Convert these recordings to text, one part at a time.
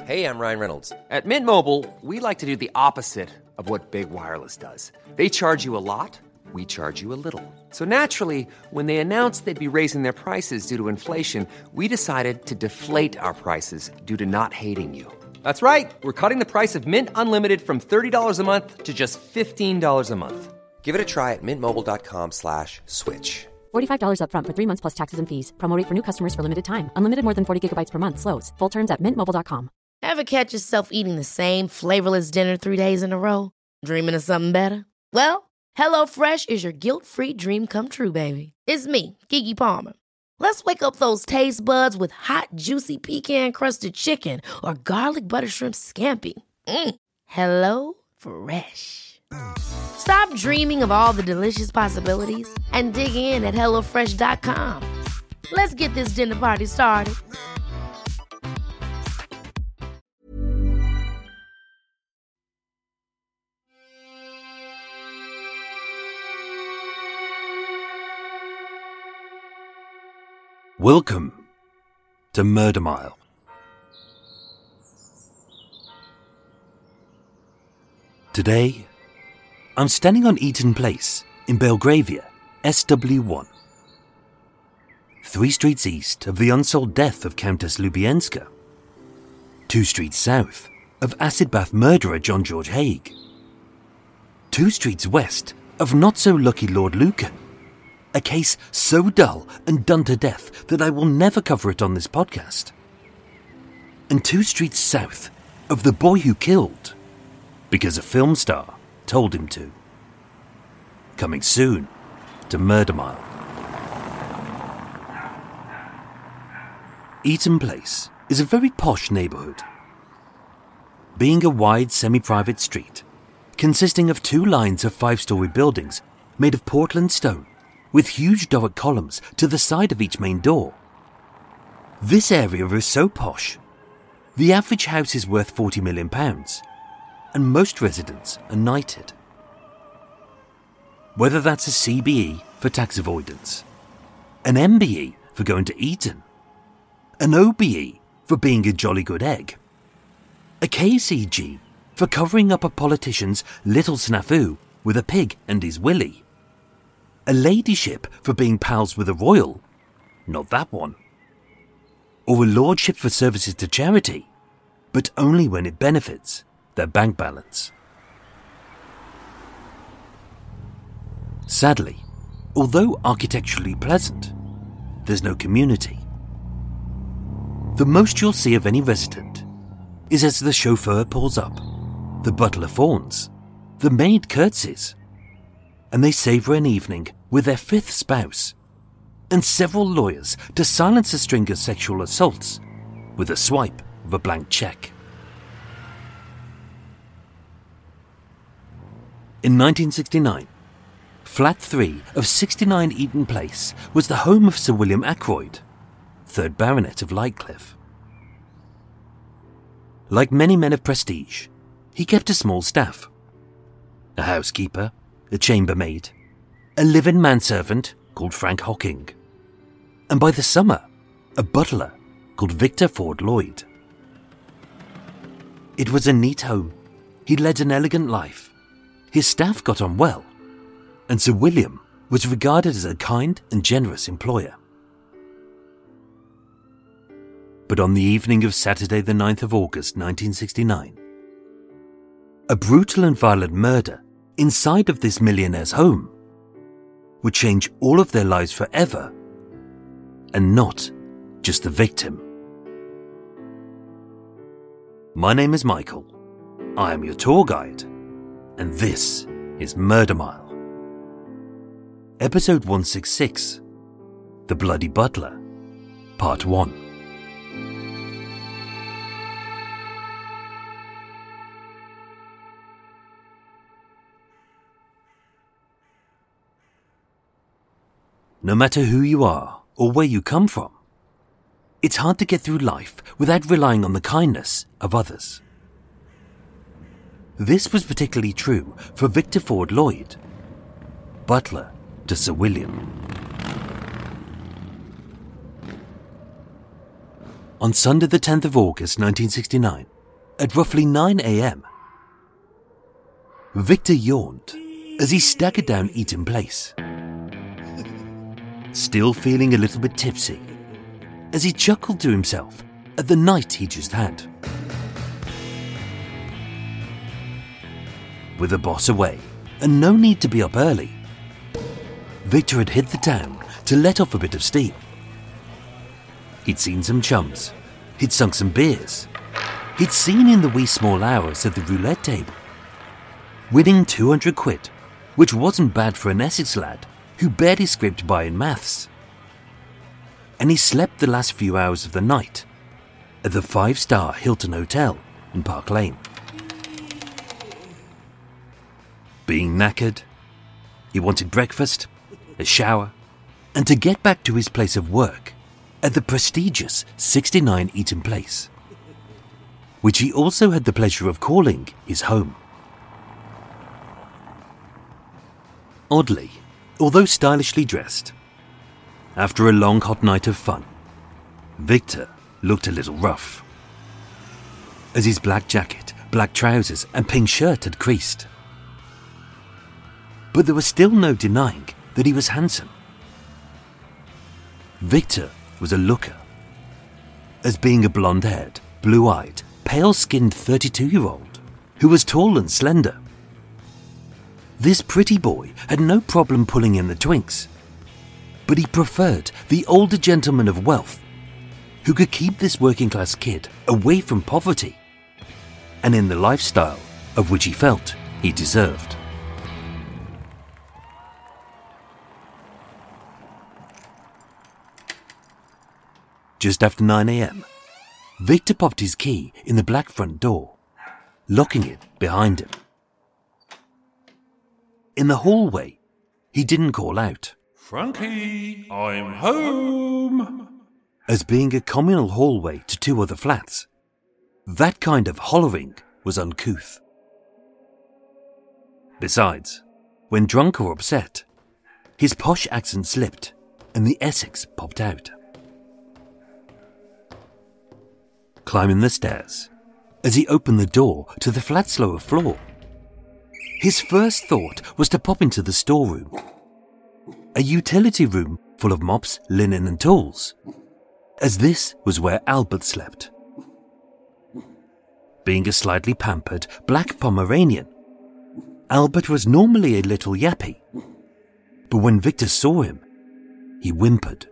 Hey, I'm Ryan Reynolds. At Mint Mobile, we like to do the opposite of what Big Wireless does. They charge you a lot, we charge you a little. So naturally, when they announced they'd be raising their prices due to inflation, we decided to deflate our prices due to not hating you. That's right. We're cutting the price of Mint Unlimited from $30 a month to just $15 a month. Give it a try at mintmobile.com/switch. $45 up front for 3 months plus taxes and fees. Promo rate for new customers for limited time. Unlimited more than 40 gigabytes per month. Slows full terms at mintmobile.com. Ever catch yourself eating the same flavorless dinner 3 days in a row? Dreaming of something better? Well, HelloFresh is your guilt-free dream come true, baby. It's me, Keke Palmer. Let's wake up those taste buds with hot, juicy pecan-crusted chicken or garlic butter shrimp scampi. Hello Fresh. Stop dreaming of all the delicious possibilities and dig in at HelloFresh.com. Let's get this dinner party started. Welcome to Murder Mile. Today, I'm standing on Eaton Place in Belgravia, SW1. 3 streets east of the unsolved death of Countess Lubienska. 2 streets south of acid bath murderer John George Haigh. 2 streets west of not-so-lucky Lord Lucan. A case so dull and done to death that I will never cover it on this podcast. And 2 streets south of the boy who killed, because a film star told him to. Coming soon to Murder Mile. Eaton Place is a very posh neighbourhood. Being a wide semi-private street, consisting of 2 lines of 5-storey buildings made of Portland stone, with huge Doric columns to the side of each main door. This area is so posh, the average house is worth £40 million, and most residents are knighted. Whether that's a CBE for tax avoidance, an MBE for going to Eton, an OBE for being a jolly good egg, a KCG for covering up a politician's little snafu with a pig and his willy, a ladyship for being pals with a royal, not that one, or a lordship for services to charity, but only when it benefits their bank balance. Sadly, although architecturally pleasant, there's no community. The most you'll see of any resident is as the chauffeur pulls up, the butler fawns, the maid curtsies, and they savour an evening with their 5th spouse, and several lawyers to silence a string of sexual assaults with a swipe of a blank cheque. In 1969, Flat 3 of 69 Eaton Place was the home of Sir William Ackroyd, 3rd Baronet of Lightcliffe. Like many men of prestige, he kept a small staff. A housekeeper, a chambermaid, a live-in manservant called Frank Hocking, and by the summer, a butler called Victor Ford Lloyd. It was a neat home. He led an elegant life. His staff got on well, and Sir William was regarded as a kind and generous employer. But on the evening of Saturday the 9th of August 1969, a brutal and violent murder inside of this millionaire's home would change all of their lives forever, and not just the victim. My name is Michael. I am your tour guide, and this is Murder Mile. Episode 166, The Bloody Butler, Part 1. No matter who you are or where you come from, it's hard to get through life without relying on the kindness of others. This was particularly true for Victor Ford Lloyd, butler to Sir William. on Sunday the 10th of August 1969, at roughly 9 a.m. Victor yawned as he staggered down Eaton Place, still feeling a little bit tipsy, as he chuckled to himself at the night he just had. With the boss away and no need to be up early, Victor had hit the town to let off a bit of steam. He'd seen some chums, he'd sunk some beers, he'd seen in the wee small hours at the roulette table, winning 200 quid, which wasn't bad for an Essex lad who barely scraped by in maths. And he slept the last few hours of the night at the 5-star Hilton Hotel in Park Lane. Being knackered, he wanted breakfast, a shower, and to get back to his place of work at the prestigious 69 Eaton Place, which he also had the pleasure of calling his home. Oddly, although stylishly dressed, after a long hot night of fun, Victor looked a little rough, as his black jacket, black trousers and pink shirt had creased. But there was still no denying that he was handsome. Victor was a looker, as being a blonde-haired, blue-eyed, pale-skinned 32-year-old who was tall and slender. This pretty boy had no problem pulling in the twinks, but he preferred the older gentleman of wealth who could keep this working-class kid away from poverty and in the lifestyle of which he felt he deserved. Just after 9 a.m, Victor popped his key in the black front door, locking it behind him. In the hallway, he didn't call out, "Frankie, I'm home," as being a communal hallway to 2 other flats. That kind of hollering was uncouth. Besides, when drunk or upset, his posh accent slipped and the Essex popped out. Climbing the stairs, as he opened the door to the flat's lower floor, his first thought was to pop into the storeroom, a utility room full of mops, linen and tools, as this was where Albert slept. Being a slightly pampered black Pomeranian, Albert was normally a little yappy, but when Victor saw him, he whimpered.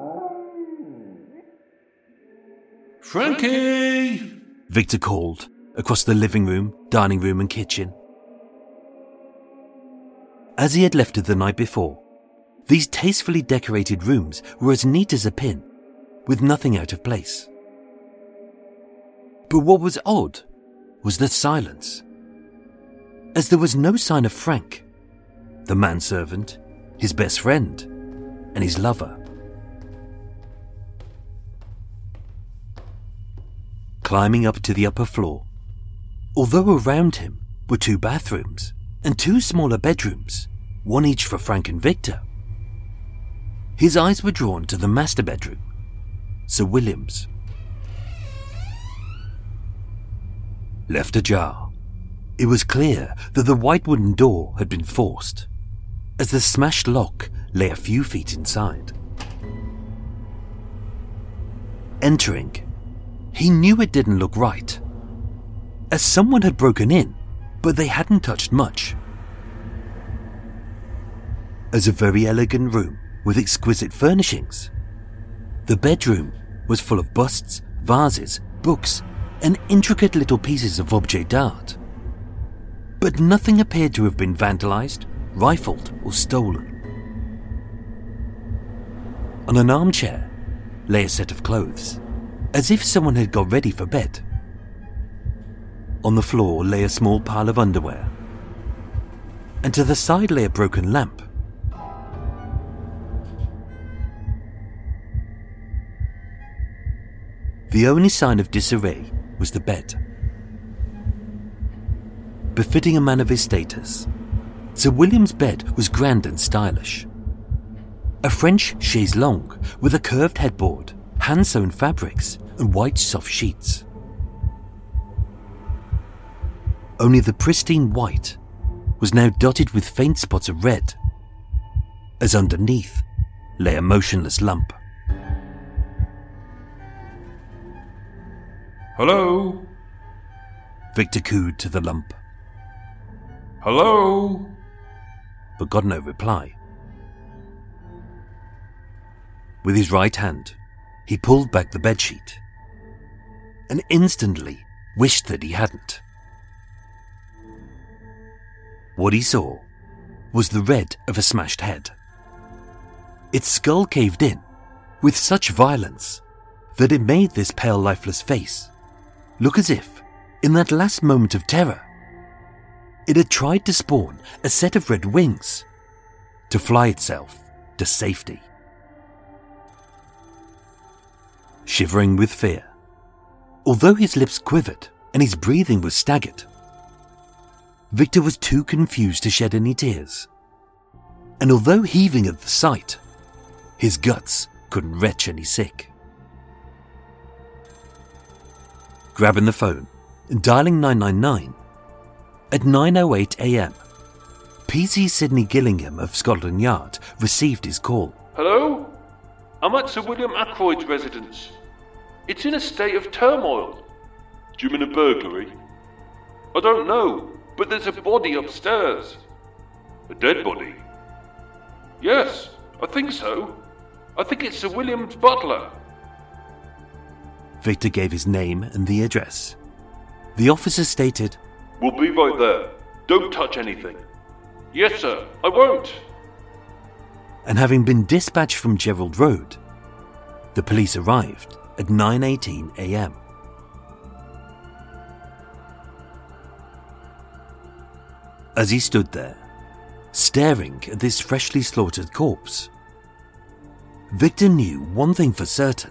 "Frankie!" Victor called across the living room, dining room and kitchen. As he had left it the night before, these tastefully decorated rooms were as neat as a pin, with nothing out of place. But what was odd was the silence, as there was no sign of Frank, the manservant, his best friend, and his lover. Climbing up to the upper floor, although around him were 2 bathrooms and 2 smaller bedrooms, one each for Frank and Victor, his eyes were drawn to the master bedroom, Sir William's. Left ajar, it was clear that the white wooden door had been forced, as the smashed lock lay a few feet inside. Entering, he knew it didn't look right, as someone had broken in, but they hadn't touched much. As a very elegant room with exquisite furnishings, the bedroom was full of busts, vases, books, and intricate little pieces of objet d'art. But nothing appeared to have been vandalized, rifled, or stolen. On an armchair lay a set of clothes, as if someone had got ready for bed. On the floor lay a small pile of underwear, and to the side lay a broken lamp. The only sign of disarray was the bed. Befitting a man of his status, Sir William's bed was grand and stylish. A French chaise longue with a curved headboard, hand-sewn fabrics, and white soft sheets. Only the pristine white was now dotted with faint spots of red, as underneath lay a motionless lump. Hello? Victor cooed to the lump, Hello? but got no reply. With his right hand, he pulled back the bedsheet and instantly wished that he hadn't. What he saw was the red of a smashed head. Its skull caved in with such violence that it made this pale, lifeless face look as if, in that last moment of terror, it had tried to spawn a set of red wings to fly itself to safety. Shivering with fear, although his lips quivered and his breathing was staggered, Victor was too confused to shed any tears, and although heaving at the sight, his guts couldn't retch any sick. Grabbing the phone and dialing 999, at 9:08 a.m, PC Sidney Gillingham of Scotland Yard received his call. Hello? I'm at Sir William Ackroyd's residence. It's in a state of turmoil. Do you mean a burglary? I don't know, but there's a body upstairs. A dead body? Yes, I think so. I think it's Sir William's butler. Victor gave his name and the address. The officer stated, We'll be right there. Don't touch anything. Yes, sir, I won't. and having been dispatched from Gerald Road, the police arrived at 9:18 a.m. As he stood there, staring at this freshly slaughtered corpse, Victor knew one thing for certain.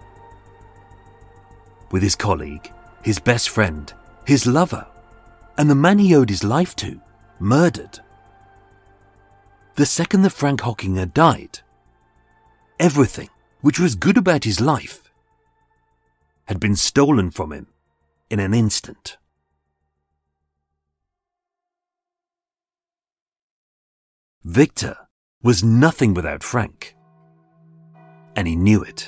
With his colleague, his best friend, his lover, and the man he owed his life to, murdered, the second that Frank Hocking had died, everything which was good about his life had been stolen from him in an instant. Victor was nothing without Frank, and he knew it.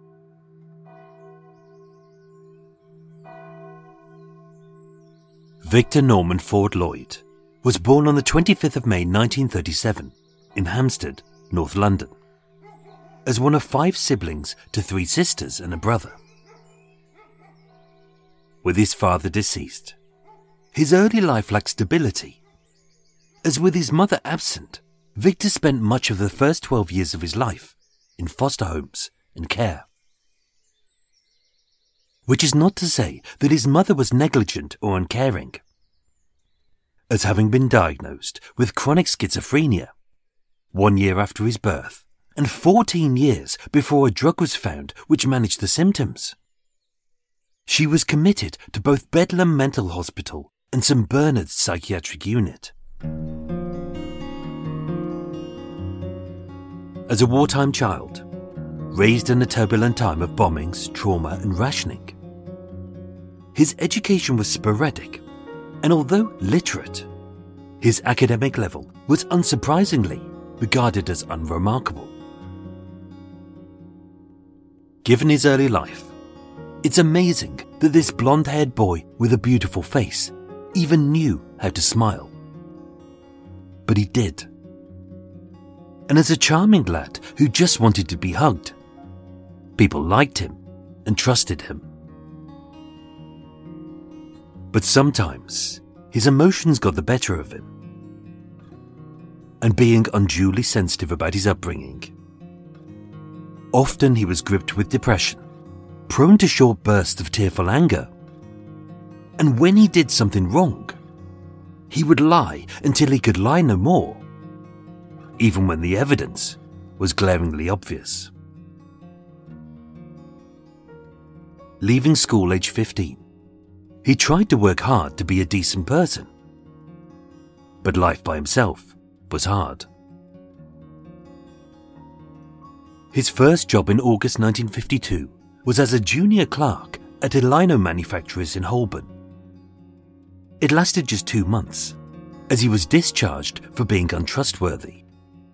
Victor Norman Ford Lloyd was born on the 25th of May 1937 in Hampstead, North London, as one of 5 siblings to 3 sisters and a brother. With his father deceased, his early life lacked stability. As with his mother absent, Victor spent much of the first 12 years of his life in foster homes and care. Which is not to say that his mother was negligent or uncaring, as having been diagnosed with chronic schizophrenia 1 year after his birth and 14 years before a drug was found which managed the symptoms, she was committed to both Bedlam Mental Hospital and St Bernard's Psychiatric Unit. As a wartime child, raised in a turbulent time of bombings, trauma and rationing, his education was sporadic, and although literate, his academic level was unsurprisingly regarded as unremarkable. Given his early life, it's amazing that this blonde-haired boy with a beautiful face even knew how to smile. But he did. And as a charming lad who just wanted to be hugged, people liked him and trusted him. But sometimes his emotions got the better of him, and being unduly sensitive about his upbringing, often he was gripped with depression, prone to short bursts of tearful anger, and when he did something wrong, he would lie until he could lie no more, even when the evidence was glaringly obvious. Leaving school age 15, he tried to work hard to be a decent person, but life by himself was hard. His first job in August 1952 was as a junior clerk at a lino manufacturers in Holborn. It lasted just 2 months, as he was discharged for being untrustworthy.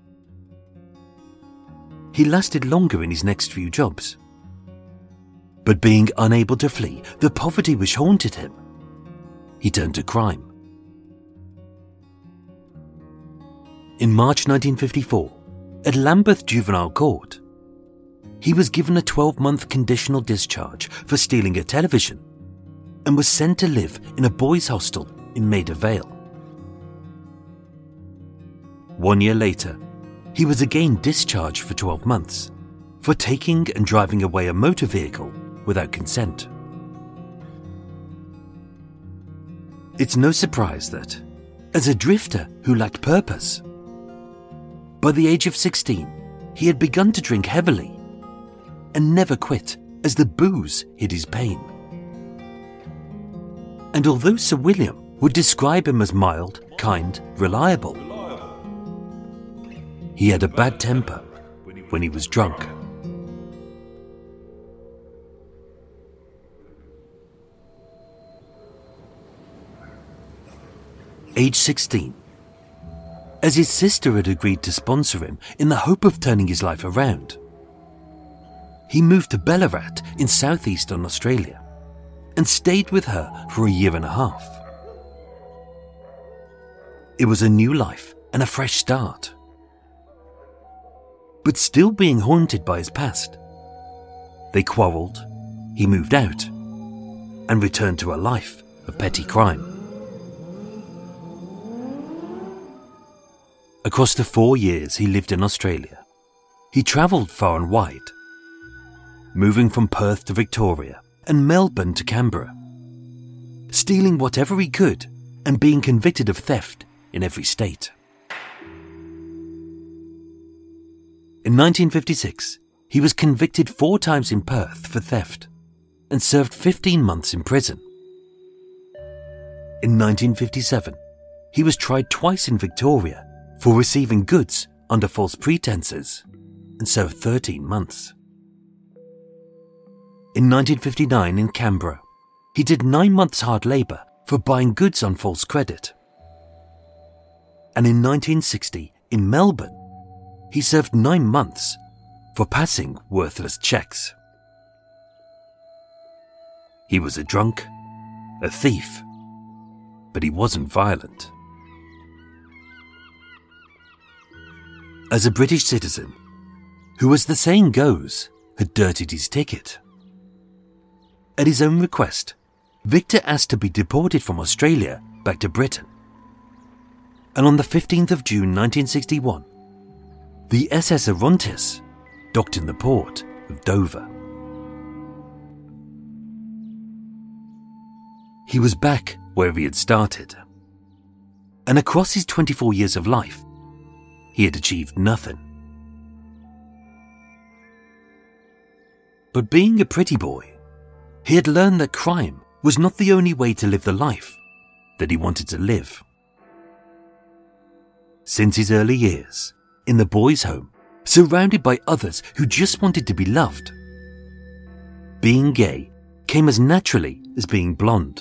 He lasted longer in his next few jobs. But being unable to flee the poverty which haunted him, he turned to crime. In March 1954, at Lambeth Juvenile Court, he was given a 12-month conditional discharge for stealing a television and was sent to live in a boys' hostel in Maida Vale. 1 year later, he was again discharged for 12 months for taking and driving away a motor vehicle without consent. It's no surprise that, as a drifter who lacked purpose, by the age of 16, he had begun to drink heavily and never quit as the booze hid his pain. And although Sir William would describe him as mild, kind, reliable, he had a bad temper when he was drunk. Age 16. As his sister had agreed to sponsor him in the hope of turning his life around, he moved to Ballarat in southeastern Australia and stayed with her for 1.5 years. It was a new life and a fresh start. But still being haunted by his past, they quarrelled, he moved out, and returned to a life of petty crime. Across the 4 years he lived in Australia, he travelled far and wide, moving from Perth to Victoria and Melbourne to Canberra, stealing whatever he could and being convicted of theft in every state. In 1956, he was convicted 4 times in Perth for theft and served 15 months in prison. In 1957, he was tried twice in Victoria for receiving goods under false pretenses and served 13 months. In 1959 in Canberra, he did 9 months hard labour for buying goods on false credit. And in 1960 in Melbourne, he served 9 months for passing worthless cheques. He was a drunk, a thief, but he wasn't violent. As a British citizen, who, as the saying goes, had dirtied his ticket, at his own request, Victor asked to be deported from Australia back to Britain. And on the 15th of June 1961, the SS Orontes docked in the port of Dover. He was back wherever he had started. And across his 24 years of life, he had achieved nothing. But being a pretty boy, he had learned that crime was not the only way to live the life that he wanted to live. Since his early years, in the boys' home, surrounded by others who just wanted to be loved, being gay came as naturally as being blonde.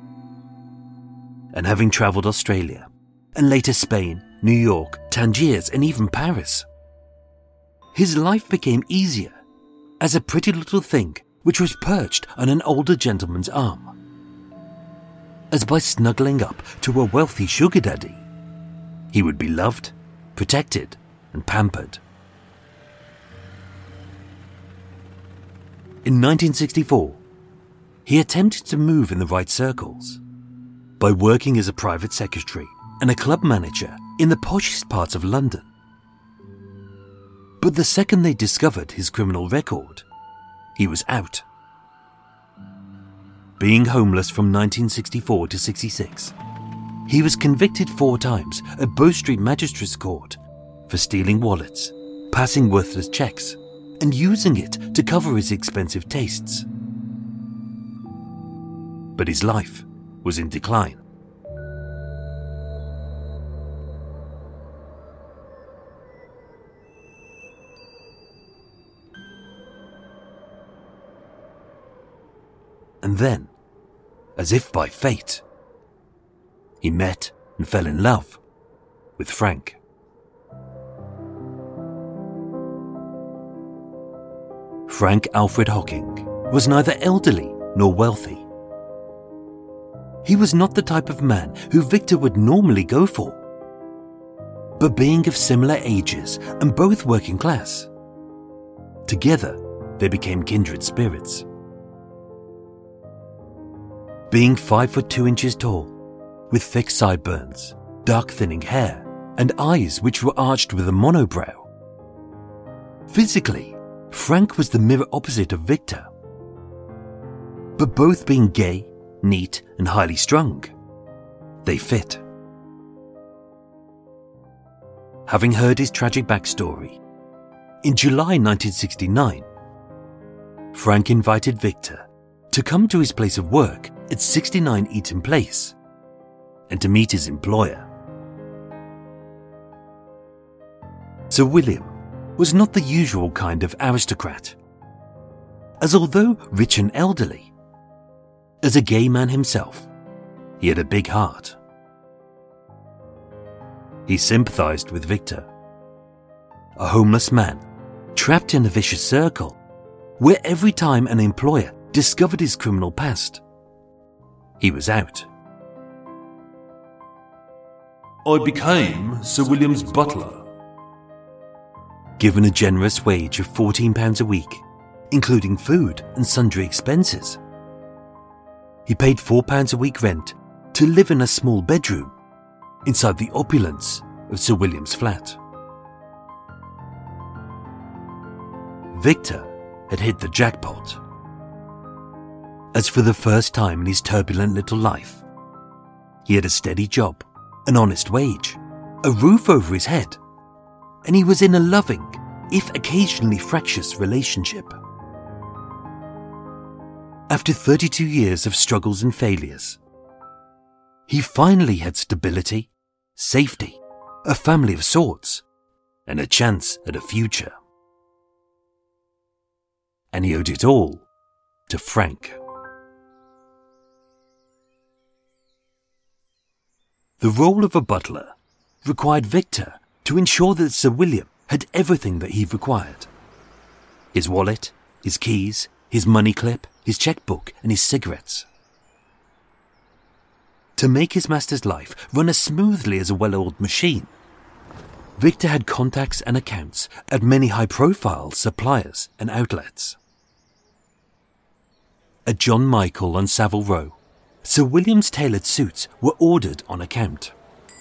And having travelled Australia, and later Spain, New York, Tangiers, and even Paris, his life became easier as a pretty little thing which was perched on an older gentleman's arm, as by snuggling up to a wealthy sugar daddy, he would be loved, protected, and pampered. In 1964, he attempted to move in the right circles by working as a private secretary and a club manager in the poshest parts of London. But the second they discovered his criminal record, he was out. Being homeless from 1964 to 66, he was convicted 4 times at Bow Street Magistrates Court for stealing wallets, passing worthless cheques, and using it to cover his expensive tastes. But his life was in decline. And then, as if by fate, he met and fell in love with Frank. Frank Alfred Hocking was neither elderly nor wealthy. He was not the type of man who Victor would normally go for. But being of similar ages and both working class, together they became kindred spirits. Being 5'2" tall, with thick sideburns, dark thinning hair, and eyes which were arched with a monobrow. Physically, Frank was the mirror opposite of Victor. But both being gay, neat, and highly strung, they fit. Having heard his tragic backstory, in July 1969, Frank invited Victor to come to his place of work at 69 Eaton Place and to meet his employer. Sir William was not the usual kind of aristocrat, as although rich and elderly, as a gay man himself, he had a big heart. He sympathized with Victor, a homeless man trapped in a vicious circle where every time an employer discovered his criminal past, he was out. I became Sir William's butler. Given a generous wage of £14 a week, including food and sundry expenses, he paid £4 a week rent to live in a small bedroom inside the opulence of Sir William's flat. Victor had hit the jackpot, as for the first time in his turbulent little life, he had a steady job, an honest wage, a roof over his head, and he was in a loving, if occasionally fractious, relationship. After 32 years of struggles and failures, he finally had stability, safety, a family of sorts, and a chance at a future. And he owed it all to Frank. The role of a butler required Victor to ensure that Sir William had everything that he required. His wallet, his keys, his money clip, his checkbook, and his cigarettes. To make his master's life run as smoothly as a well-oiled machine, Victor had contacts and accounts at many high-profile suppliers and outlets. At John Michael on Savile Row, Sir William's tailored suits were ordered on account.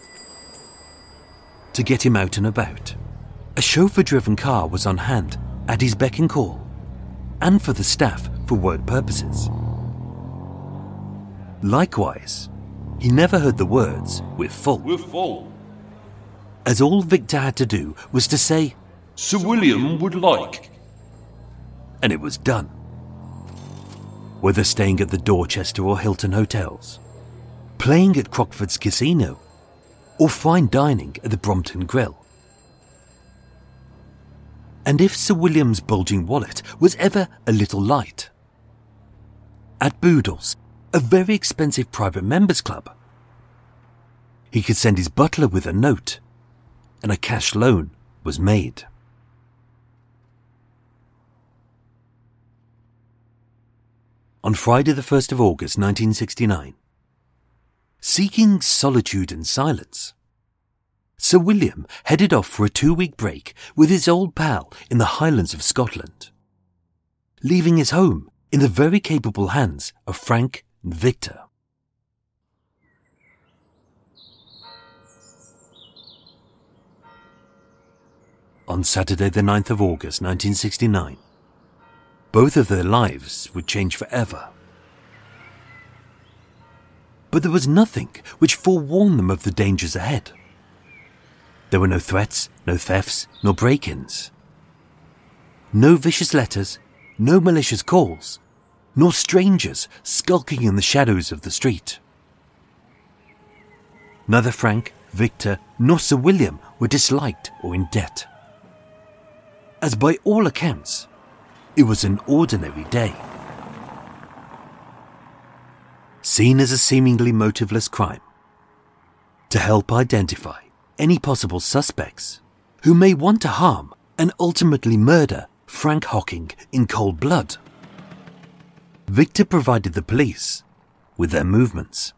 To get him out and about, a chauffeur-driven car was on hand at his beck and call, and for the staff for work purposes. Likewise, he never heard the words, "We're full." We're full. As all Victor had to do was to say, Sir William would like. and it was done. Whether staying at the Dorchester or Hilton hotels, playing at Crockford's Casino, or fine dining at the Brompton Grill. And if Sir William's bulging wallet was ever a little light, at Boodle's, a very expensive private members club, he could send his butler with a note, and a cash loan was made. On Friday the 1st of August 1969, seeking solitude and silence, Sir William headed off for a 2-week break with his old pal in the Highlands of Scotland, leaving his home in the very capable hands of Frank and Victor. On Saturday the 9th of August 1969, both of their lives would change forever. But there was nothing which forewarned them of the dangers ahead. There were no threats, no thefts, nor break-ins. No vicious letters, no malicious calls, nor strangers skulking in the shadows of the street. Neither Frank, Victor, nor Sir William were disliked or in debt, as by all accounts, it was an ordinary day. seen as a seemingly motiveless crime, to help identify any possible suspects who may want to harm and ultimately murder Frank Hocking in cold blood. Victor provided the police with their movements.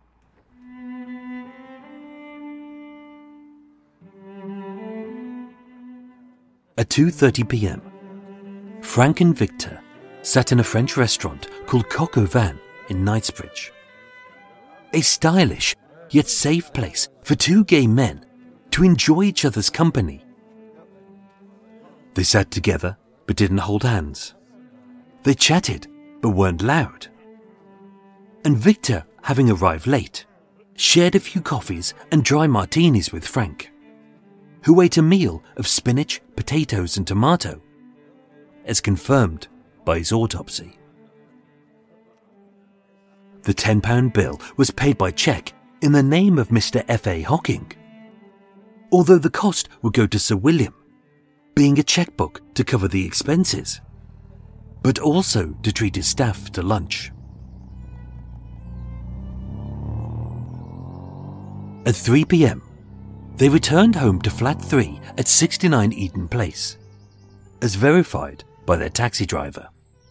At 2:30 p.m, Frank and Victor sat in a French restaurant called Coq au Vin in Knightsbridge. A stylish yet safe place for two gay men to enjoy each other's company. They sat together but didn't hold hands. They chatted but weren't loud. And Victor, having arrived late, shared a few coffees and dry martinis with Frank, who ate a meal of spinach, potatoes and tomato, as confirmed by his autopsy. The £10 bill was paid by cheque in the name of Mr. F.A. Hocking, although the cost would go to Sir William, being a chequebook to cover the expenses, but also to treat his staff to lunch. At 3 p.m, they returned home to flat 3 at 69 Eaton Place, as verified by their taxi driver.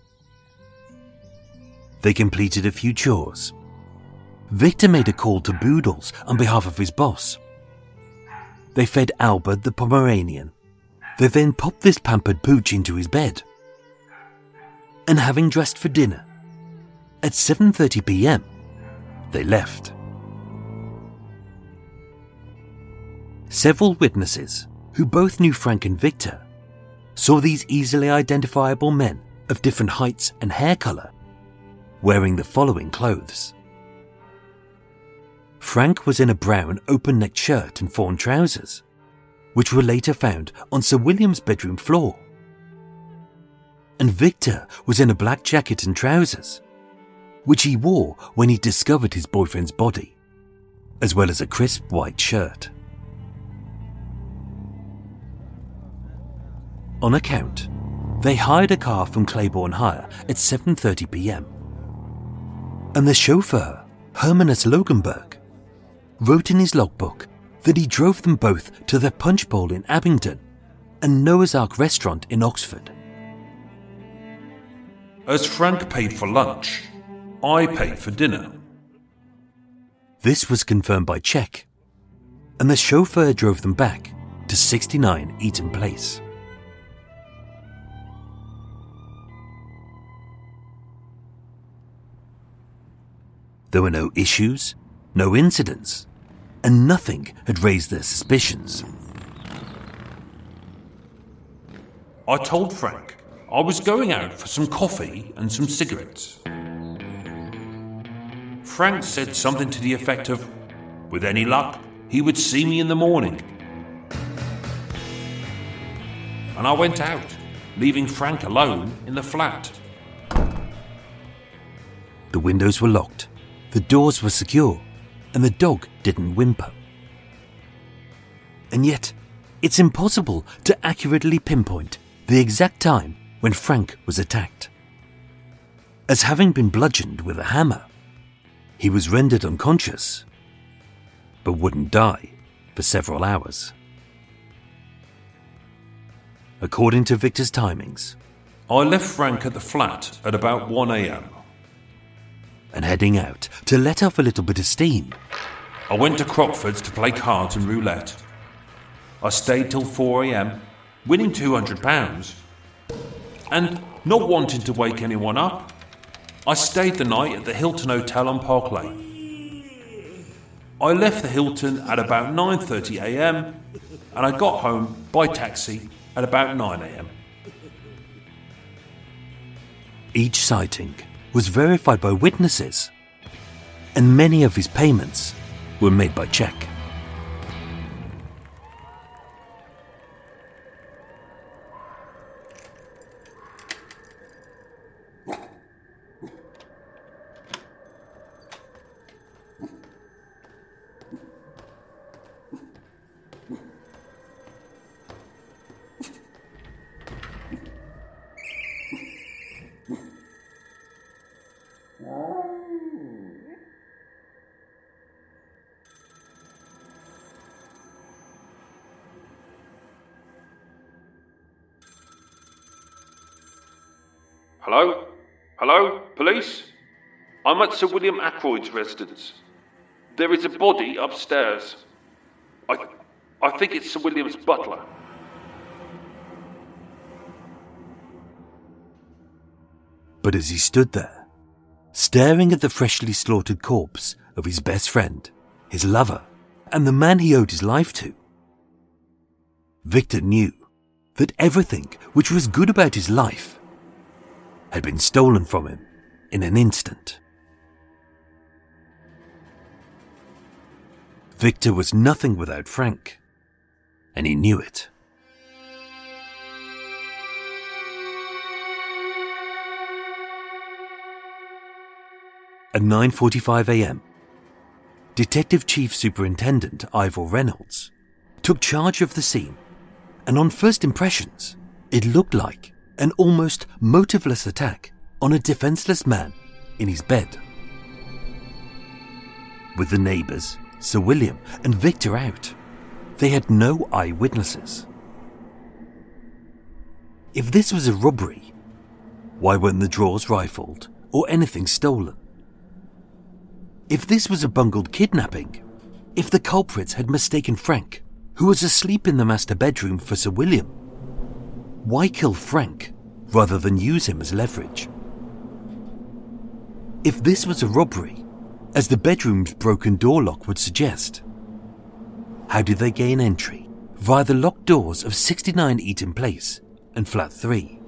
They completed a few chores. Victor made a call to Boodles on behalf of his boss. They fed Albert the Pomeranian. They then popped this pampered pooch into his bed. And having dressed for dinner, at 7:30 p.m, they left. Several witnesses, who both knew Frank and Victor, saw these easily identifiable men of different heights and hair colour wearing the following clothes. Frank was in a brown open-necked shirt and fawn trousers, which were later found on Sir William's bedroom floor. And Victor was in a black jacket and trousers, which he wore when he discovered his boyfriend's body, as well as a crisp white shirt. On account, they hired a car from Claiborne Hire at 7:30 p.m. And the chauffeur, Hermanus Loganberg, wrote in his logbook that he drove them both to the Punch Bowl in Abingdon and Noah's Ark restaurant in Oxford. As Frank paid for lunch, I paid for dinner. This was confirmed by cheque, and the chauffeur drove them back to 69 Eaton Place. There were no issues, no incidents, and nothing had raised their suspicions. I told Frank I was going out for some coffee and some cigarettes. Frank said something to the effect of, with any luck, he would see me in the morning. And I went out, leaving Frank alone in the flat. The windows were locked, the doors were secure, and the dog didn't whimper. And yet, it's impossible to accurately pinpoint the exact time when Frank was attacked, as having been bludgeoned with a hammer, he was rendered unconscious, but wouldn't die for several hours. According to Victor's timings, I left Frank at the flat at about 1 a.m. and heading out to let off a little bit of steam. I went to Crockford's to play cards and roulette. I stayed till 4 a.m, winning £200, and not wanting to wake anyone up, I stayed the night at the Hilton Hotel on Park Lane. I left the Hilton at about 9:30 a.m, and I got home by taxi at about 9 a.m. Each sighting was verified by witnesses, and many of his payments were made by cheque. Hello? Hello? Police? I'm at Sir William Ackroyd's residence. There is a body upstairs. I think it's Sir William's butler. But as he stood there, staring at the freshly slaughtered corpse of his best friend, his lover, and the man he owed his life to, Victor knew that everything which was good about his life had been stolen from him in an instant. Victor was nothing without Frank, and he knew it. At 9:45 a.m, Detective Chief Superintendent Ivor Reynolds took charge of the scene, and on first impressions, it looked like an almost motiveless attack on a defenseless man in his bed. With the neighbours, Sir William and Victor out, they had no eyewitnesses. If this was a robbery, why weren't the drawers rifled or anything stolen? If this was a bungled kidnapping, if the culprits had mistaken Frank, who was asleep in the master bedroom, for Sir William, why kill Frank rather than use him as leverage? If this was a robbery, as the bedroom's broken door lock would suggest, how did they gain entry via the locked doors of 69 Eaton Place and Flat 3?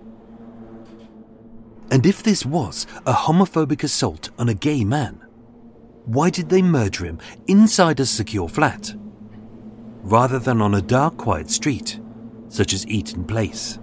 And if this was a homophobic assault on a gay man, why did they murder him inside a secure flat, rather than on a dark, quiet street, such as Eaton Place?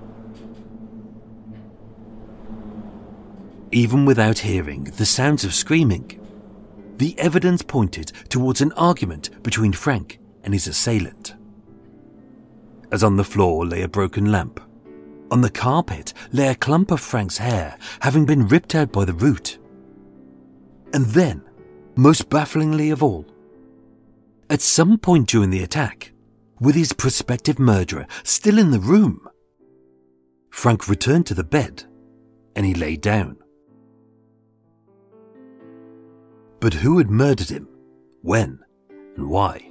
Even without hearing the sounds of screaming, the evidence pointed towards an argument between Frank and his assailant. As on the floor lay a broken lamp, on the carpet lay a clump of Frank's hair having been ripped out by the root. And then, most bafflingly of all, at some point during the attack, with his prospective murderer still in the room, Frank returned to the bed and he lay down. But who had murdered him, when, and why?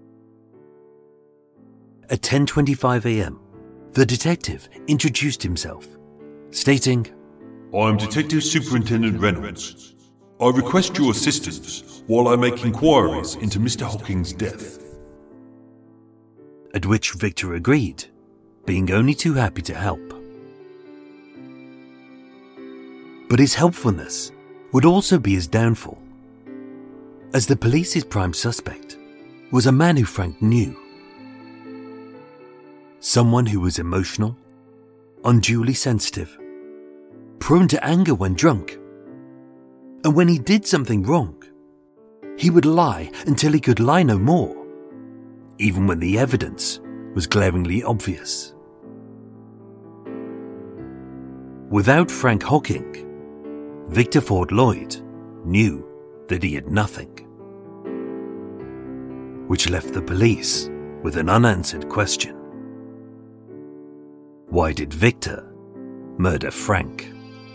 At 10:25 a.m, the detective introduced himself, stating, "I'm Detective Superintendent Reynolds. I request your assistance while I make inquiries into Mr. Hocking's death." At which Victor agreed, being only too happy to help. But his helpfulness would also be his downfall, as the police's prime suspect was a man who Frank knew. Someone who was emotional, unduly sensitive, prone to anger when drunk, and when he did something wrong, he would lie until he could lie no more, even when the evidence was glaringly obvious. Without Frank Hocking, Victor Ford Lloyd knew that he had nothing, which left the police with an unanswered question. Why did Victor murder Frank?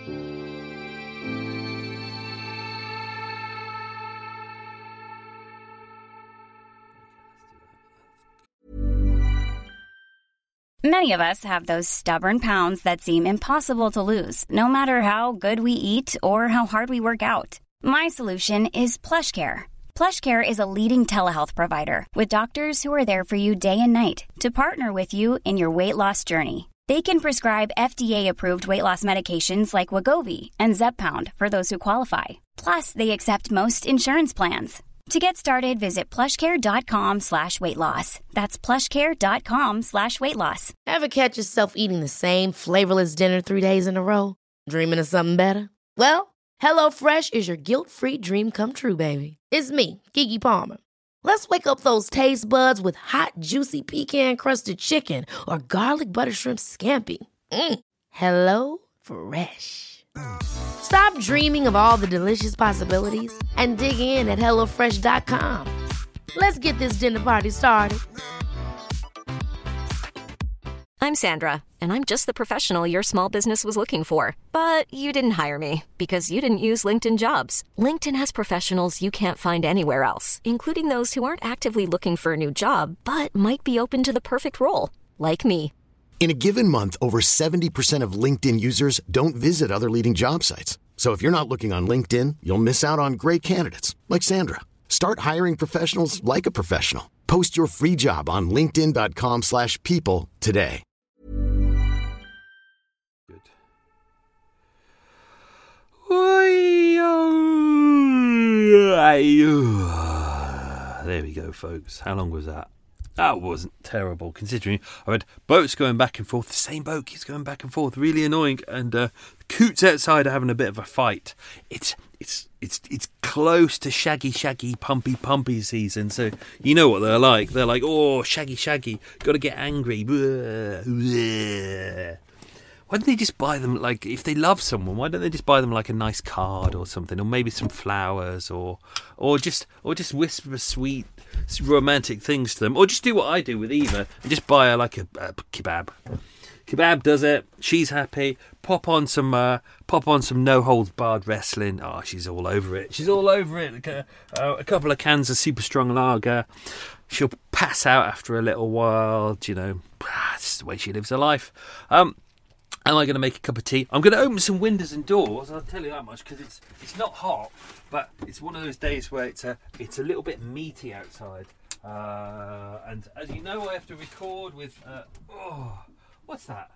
Many of us have those stubborn pounds that seem impossible to lose, no matter how good we eat or how hard we work out. My solution is PlushCare. PlushCare is a leading telehealth provider with doctors who are there for you day and night to partner with you in your weight loss journey. They can prescribe FDA-approved weight loss medications like Wegovy and Zepbound for those who qualify. Plus, they accept most insurance plans. To get started, visit plushcare.com/weightloss. That's plushcare.com/weightloss. Ever catch yourself eating the same flavorless dinner 3 days in a row? Dreaming of something better? Well, HelloFresh is your guilt-free dream come true, baby. It's me, Keke Palmer. Let's wake up those taste buds with hot, juicy pecan-crusted chicken or garlic butter shrimp scampi. Hello Fresh. Stop dreaming of all the delicious possibilities and dig in at HelloFresh.com. Let's get this dinner party started. I'm Sandra, and I'm just the professional your small business was looking for. But you didn't hire me because you didn't use LinkedIn Jobs. LinkedIn has professionals you can't find anywhere else, including those who aren't actively looking for a new job, but might be open to the perfect role, like me. In a given month, over 70% of LinkedIn users don't visit other leading job sites. So if you're not looking on LinkedIn, you'll miss out on great candidates like Sandra. Start hiring professionals like a professional. Post your free job on linkedin.com/people today. Good. There we go, folks. How long was that? That wasn't terrible, considering I had boats going back and forth. The same boat keeps going back and forth, really annoying. And the coots outside are having a bit of a fight. It's close to shaggy, pumpy season. So you know what they're like. They're like, oh, shaggy, got to get angry. Why don't they just buy them, like, if they love someone, why don't they just buy them like a nice card or something, or maybe some flowers, or just whisper sweet romantic things to them, or just do what I do with Eva and just buy her like a kebab. Kebab does it. She's happy. Pop on some no holds barred wrestling. Oh, she's all over it. A couple of cans of super strong lager. She'll pass out after a little while. You know, that's the way she lives her life. Am I going to make a cup of tea? I'm going to open some windows and doors. I'll tell you that much, because it's not hot, but it's one of those days where it's a little bit meaty outside. And as you know, I have to record with. What's that?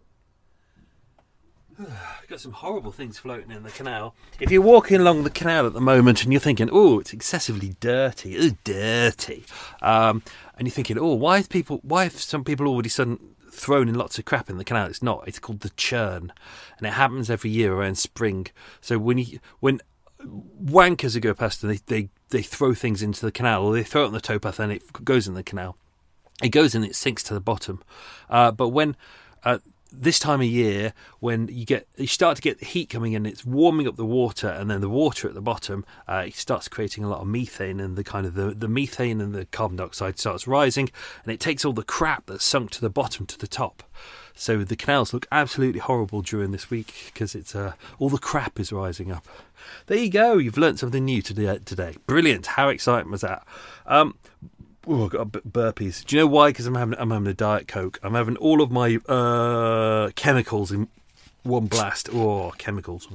Got some horrible things floating in the canal. If you're walking along the canal at the moment and you're thinking, oh, it's excessively dirty, and you're thinking, oh, why have some people already thrown in lots of crap in the canal? It's not. It's called the churn, and it happens every year around spring. So when wankers go past and they throw things into the canal, or they throw it on the towpath and it goes in the canal, it goes and it sinks to the bottom. But when this time of year, when you start to get the heat coming in, it's warming up the water, and then the water at the bottom it starts creating a lot of methane, and the methane and the carbon dioxide starts rising, and it takes all the crap that's sunk to the bottom to the top. So the canals look absolutely horrible during this week because it's all the crap is rising up. There you go. You've learnt something new today. Brilliant. How exciting was that? I've got burpees. Do you know why? Because I'm having a Diet Coke. I'm having all of my chemicals in one blast. Oh, chemicals.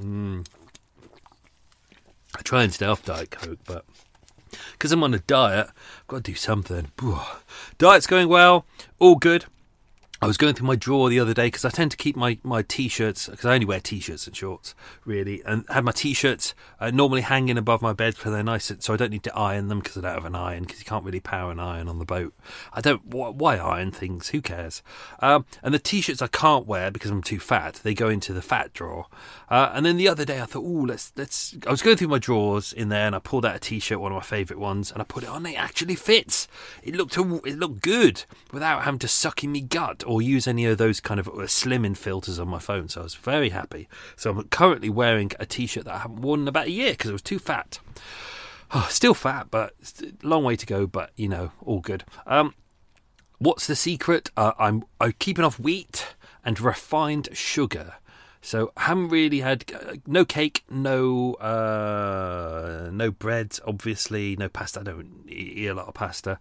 I try and stay off Diet Coke, but because I'm on a diet, I've got to do something. Diet's going well. All good. I was going through my drawer the other day because I tend to keep my T-shirts, because I only wear T-shirts and shorts, really, and had my T-shirts normally hanging above my bed because they're nice, so I don't need to iron them because I don't have an iron, because you can't really power an iron on the boat. Why iron things? Who cares? And the T-shirts I can't wear because I'm too fat. They go into the fat drawer. And then the other day I thought, let's. I was going through my drawers in there and I pulled out a T-shirt, one of my favourite ones, and I put it on. It actually fits. It looked good without having to suck in me gut or use any of those kind of slimming filters on my phone, so I was very happy. So I'm currently wearing a T-shirt that I haven't worn in about a year because I was too fat. Still fat, but long way to go, but you know, all good. What's the secret? I'm keeping off wheat and refined sugar. So I haven't really had no cake, no bread, obviously, no pasta. I don't eat a lot of pasta.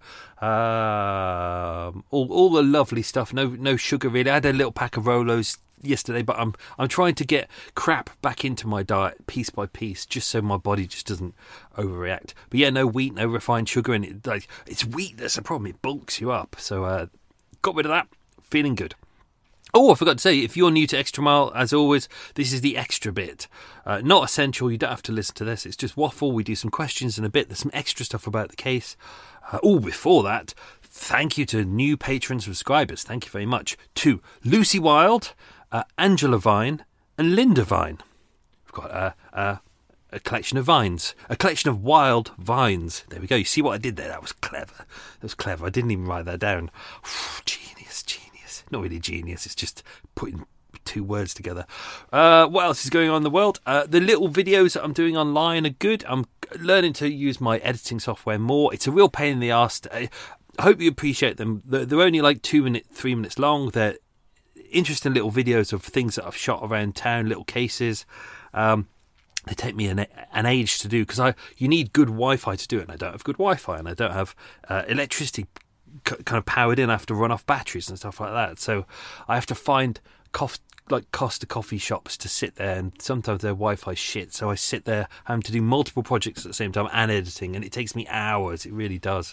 All the lovely stuff. No sugar really. I had a little pack of Rolos yesterday, but I'm trying to get crap back into my diet piece by piece, just so my body just doesn't overreact. But yeah, no wheat, no refined sugar, and it's wheat that's the problem. It bulks you up. So got rid of that. Feeling good. Oh, I forgot to say, if you're new to Extra Mile, as always, this is the extra bit. Not essential, you don't have to listen to this. It's just waffle. We do some questions in a bit. There's some extra stuff about the case. Before that, thank you to new patron subscribers. Thank you very much. To Lucy Wild, Angela Vine, and Linda Vine. We've got a collection of vines. A collection of wild vines. There we go. You see what I did there? That was clever. I didn't even write that down. Genius. Not really genius, it's just putting two words together. What else is going on in the world? The little videos that I'm doing online are good. I'm learning to use my editing software more. It's a real pain in the arse. I hope you appreciate them. They're only like 3 minutes long. They're interesting little videos of things that I've shot around town, little cases. They take me an age to do because you need good Wi-Fi to do it, and I don't have good Wi-Fi, and I don't have electricity kind of powered in. I have to run off batteries and stuff like that. So I have to find Costa coffee shops to sit there, and sometimes their Wi-Fi shit. So I sit there having to do multiple projects at the same time and editing, and it takes me hours. It really does.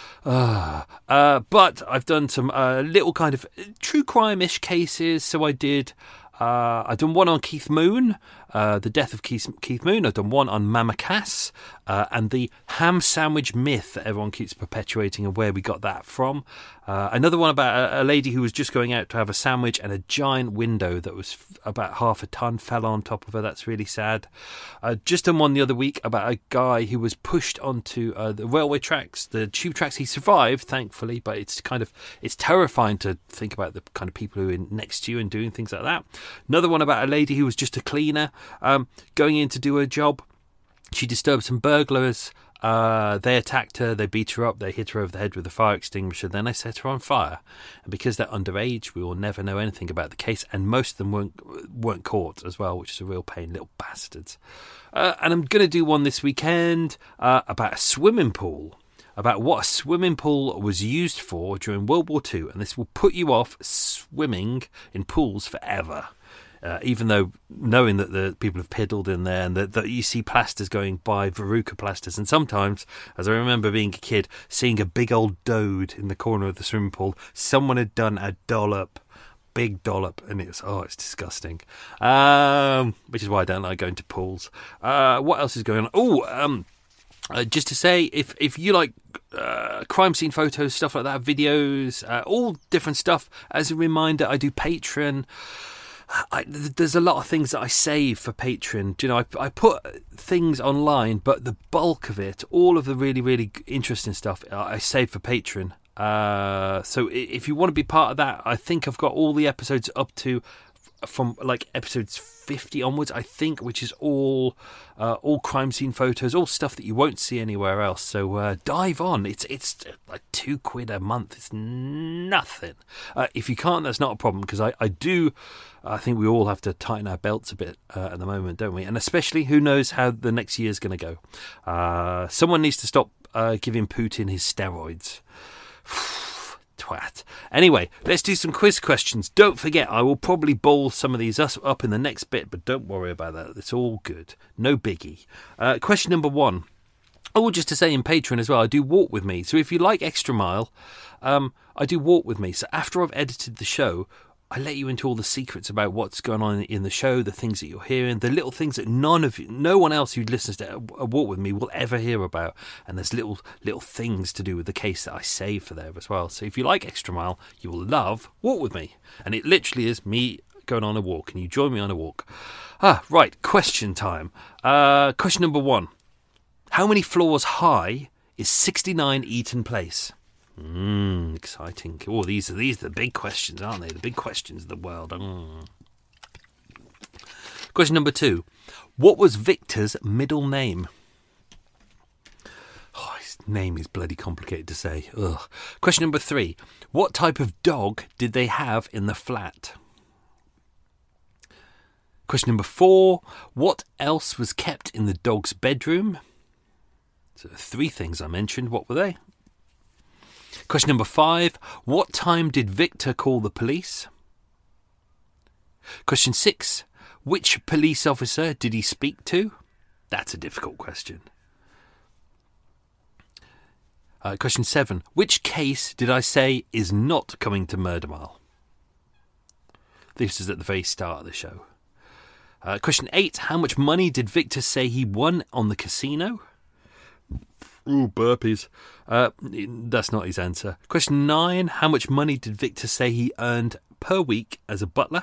But I've done some little kind of true crime-ish cases. So I've done one on Keith Moon, the death of Keith Moon. I've done one on Mama Cass, and the ham sandwich myth that everyone keeps perpetuating and where we got that from. Another one about a lady who was just going out to have a sandwich and a giant window that was about half a ton fell on top of her. That's really sad. Just done one the other week about a guy who was pushed onto the railway tracks, the tube tracks. He survived, thankfully, but it's terrifying to think about the kind of people who are next to you and doing things like that. Another one about a lady who was just a cleaner, going in to do her job. She disturbed some burglars. They attacked her, they beat her up, they hit her over the head with a fire extinguisher, then they set her on fire. And because they're underage, we will never know anything about the case, and most of them weren't caught as well, which is a real pain, little bastards. And I'm going to do one this weekend about a swimming pool, about what a swimming pool was used for during World War II, and this will put you off swimming in pools forever. Even though knowing that the people have piddled in there, and that you see plasters going by, Veruca plasters, and sometimes, as I remember being a kid, seeing a big old dode in the corner of the swimming pool, someone had done a big dollop, and it's disgusting. Which is why I don't like going to pools. What else is going on? Just to say, if you like crime scene photos, stuff like that, videos, all different stuff, as a reminder, I do Patreon. There's a lot of things that I save for Patreon. You know, I put things online, but the bulk of it, all of the really, really interesting stuff, I save for Patreon. So if you want to be part of that, I think I've got all the episodes up to from like episodes 50 onwards, I think, which is all crime scene photos, all stuff that you won't see anywhere else. So dive on. It's like £2 a month. It's nothing. If you can't, that's not a problem, because I think we all have to tighten our belts a bit at the moment, don't we? And especially, who knows how the next year's going to go. Someone needs to stop giving Putin his steroids. Twat. Anyway, let's do some quiz questions. Don't forget, I will probably bowl some of these up in the next bit, but don't worry about that. It's all good. No biggie. Question number 1. Oh, just to say, in Patreon as well, I do Walk With Me. So if you like Extra Mile, I do Walk With Me. So after I've edited the show, I let you into all the secrets about what's going on in the show, the things that you're hearing, the little things that no one else who listens to a Walk With Me will ever hear about. And there's little things to do with the case that I save for there as well. So if you like Extra Mile, you will love Walk With Me. And it literally is me going on a walk, and you join me on a walk. Right, question time. Question number 1. How many floors high is 69 Eaton Place? Exciting. Oh, these are the big questions, aren't they? The big questions of the world. Question number 2. What was Victor's middle name? Oh, his name is bloody complicated to say. Ugh. Question number 3. What type of dog did they have in the flat? Question number 4. What else was kept in the dog's bedroom? So 3 things I mentioned. What were they? Question number 5. What time did Victor call the police? Question 6. Which police officer did he speak to? That's a difficult question. Question 7. Which case did I say is not coming to Murder Mile? This is at the very start of the show. Question 8. How much money did Victor say he won on the casino? Ooh, burpees. That's not his answer. Question 9. How much money did Victor say he earned per week as a butler?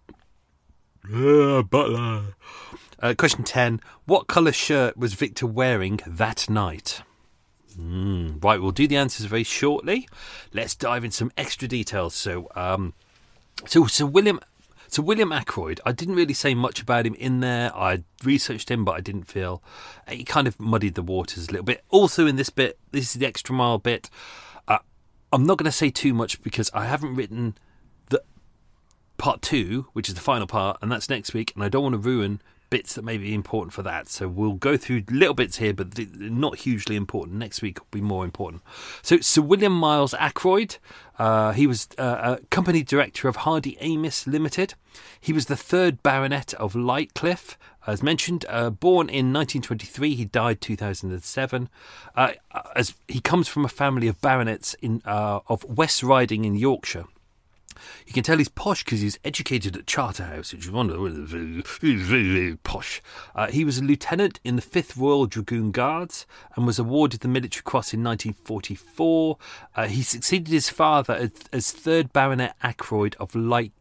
Butler. Question 10. What colour shirt was Victor wearing that night? Right, we'll do the answers very shortly. Let's dive into some extra details. So William Ackroyd, I didn't really say much about him in there. I researched him, but I didn't feel... He kind of muddied the waters a little bit. Also in this bit, this is the Extra Mile bit, I'm not going to say too much because I haven't written part 2, which is the final part, and that's next week, and I don't want to ruin bits that may be important for that. So we'll go through little bits here, but not hugely important. Next week will be more important. So Sir William Miles Ackroyd, he was a company director of Hardy Amis Limited. He was the 3rd Baronet of Lightcliffe. As mentioned, born in 1923, he died 2007. As he comes from a family of baronets of West Riding in Yorkshire. You can tell he's posh because he's educated at Charterhouse, which is very posh. He was a lieutenant in the 5th Royal Dragoon Guards and was awarded the Military Cross in 1944. He succeeded his father as 3rd Baronet Ackroyd of Lightcliffe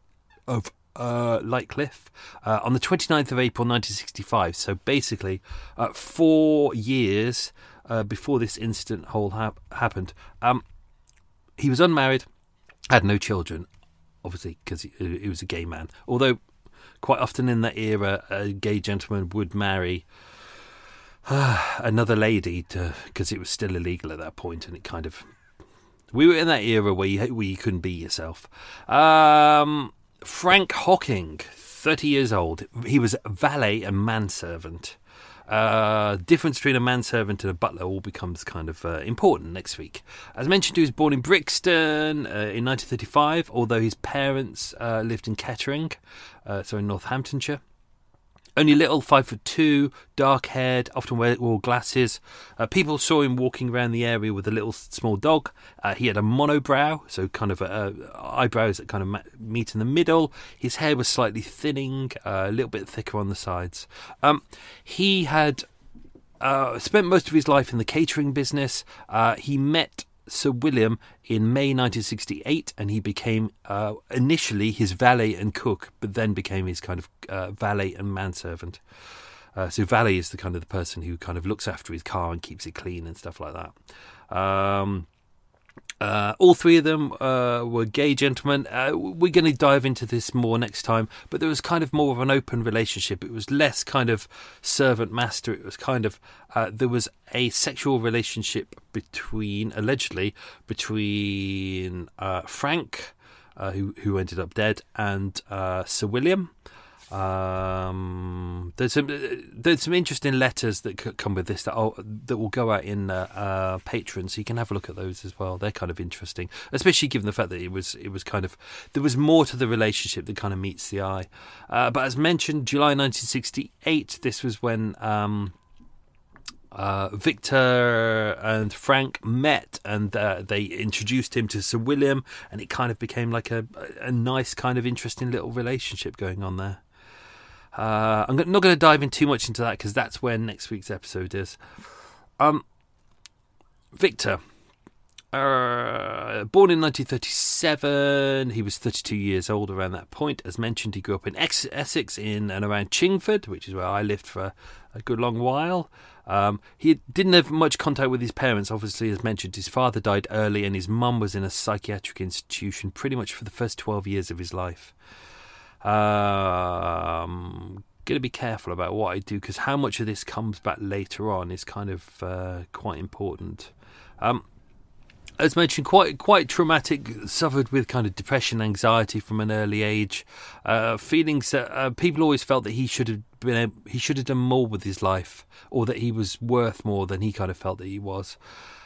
on the 29th of April 1965. So basically, 4 years before this incident happened. He was unmarried, had no children. Obviously, because he was a gay man. Although, quite often in that era, a gay gentleman would marry another lady because it was still illegal at that point, and it kind of... We were in that era where you couldn't be yourself. Frank Hocking, 30 years old. He was a valet and manservant. Difference between a manservant and a butler all becomes kind of important next week. As mentioned, he was born in Brixton in 1935, although his parents lived in Kettering, so in Northamptonshire. Only little, 5'2", dark-haired, often wore glasses. People saw him walking around the area with a little small dog. He had a monobrow, so kind of eyebrows that kind of meet in the middle. His hair was slightly thinning, a little bit thicker on the sides. He had spent most of his life in the catering business. He met Sir William in May 1968, and he became initially his valet and cook, but then became his kind of valet and manservant. So valet is the kind of the person who kind of looks after his car and keeps it clean and stuff like that. All three of them were gay gentlemen. We're going to dive into this more next time, but there was kind of more of an open relationship. It was less kind of servant-master. It was kind of, there was a sexual relationship allegedly between Frank, who ended up dead, and Sir William. There's some interesting letters that come with this that will go out in Patreon, so you can have a look at those as well. They're kind of interesting, especially given the fact that it was kind of, there was more to the relationship that kind of meets the eye. But as mentioned, July 1968, this was when Victor and Frank met, and they introduced him to Sir William, and it kind of became like a nice kind of interesting little relationship going on there. I'm not going to dive in too much into that because that's where next week's episode is. Victor, born in 1937, he was 32 years old around that point. As mentioned, he grew up in Essex in and around Chingford, which is where I lived for a good long while. He didn't have much contact with his parents. Obviously, as mentioned, his father died early and his mum was in a psychiatric institution pretty much for the first 12 years of his life. Going to be careful about what I do because how much of this comes back later on is kind of quite important. As mentioned, quite traumatic, suffered with kind of depression, anxiety from an early age. Feelings that people always felt that he should have done more with his life, or that he was worth more than he kind of felt that he was.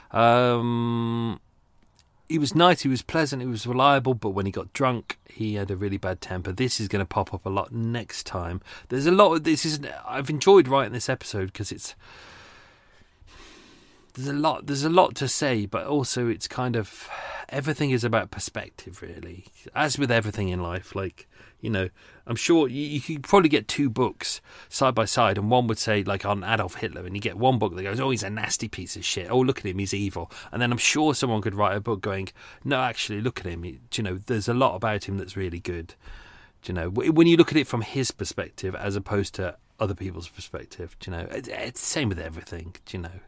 He was nice, he was pleasant, he was reliable, but when he got drunk, he had a really bad temper. This is going to pop up a lot next time. There's a lot of this. I've enjoyed writing this episode because there's a lot to say, but also it's kind of, everything is about perspective, really. As with everything in life, like, you know, I'm sure you could probably get 2 books side by side, and one would say, like, on Adolf Hitler, and you get one book that goes, oh, he's a nasty piece of shit. Oh, look at him, he's evil. And then I'm sure someone could write a book going, no, actually, look at him. You know, there's a lot about him that's really good. You know, when you look at it from his perspective as opposed to other people's perspective, you know, it's the same with everything, you know.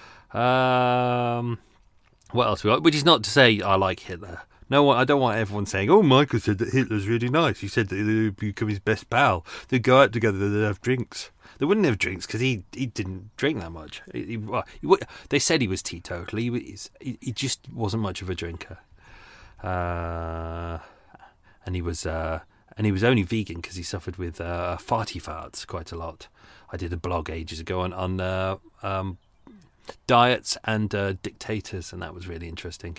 What else we got? Which is not to say I like Hitler. No, I don't want everyone saying, oh, Michael said that Hitler's really nice. He said that he would become his best pal. They'd go out together, they'd have drinks. They wouldn't have drinks because he didn't drink that much. They said he was teetotal. He just wasn't much of a drinker. And he was And he was only vegan because he suffered with farty farts quite a lot. I did a blog ages ago on diets and dictators, and that was really interesting.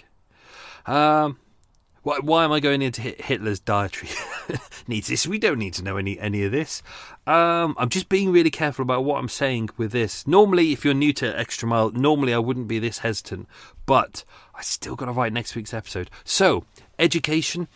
Why am I going into Hitler's dietary needs? This we don't need to know any of this. I'm just being really careful about what I'm saying with this. Normally, if you're new to Extra Mile, normally I wouldn't be this hesitant, but I still got to write next week's episode. So, education.